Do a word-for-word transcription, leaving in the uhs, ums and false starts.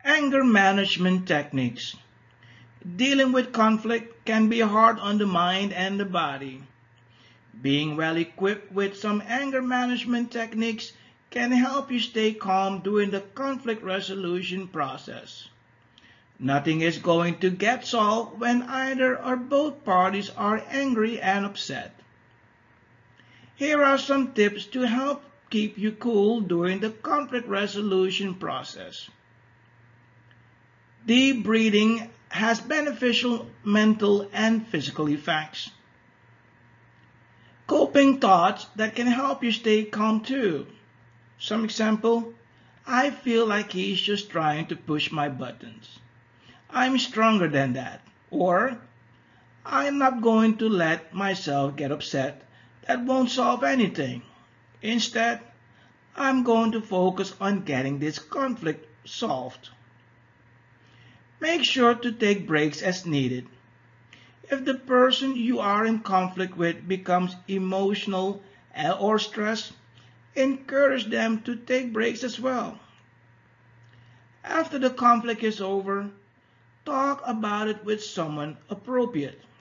Anger management techniques. Dealing with conflict can be hard on the mind and the body. Being well equipped with some anger management techniques can help you stay calm during the conflict resolution process. Nothing is going to get solved when either or both parties are angry and upset. Here are some tips to help keep you cool during the conflict resolution process. Deep breathing has beneficial mental and physical effects. Coping thoughts that can help you stay calm too. Some example, I feel like he's just trying to push my buttons. I'm stronger than that. Or, I'm not going to let myself get upset. That won't solve anything. Instead, I'm going to focus on getting this conflict solved. Make sure to take breaks as needed. If the person you are in conflict with becomes emotional or stressed, encourage them to take breaks as well. After the conflict is over, talk about it with someone appropriate.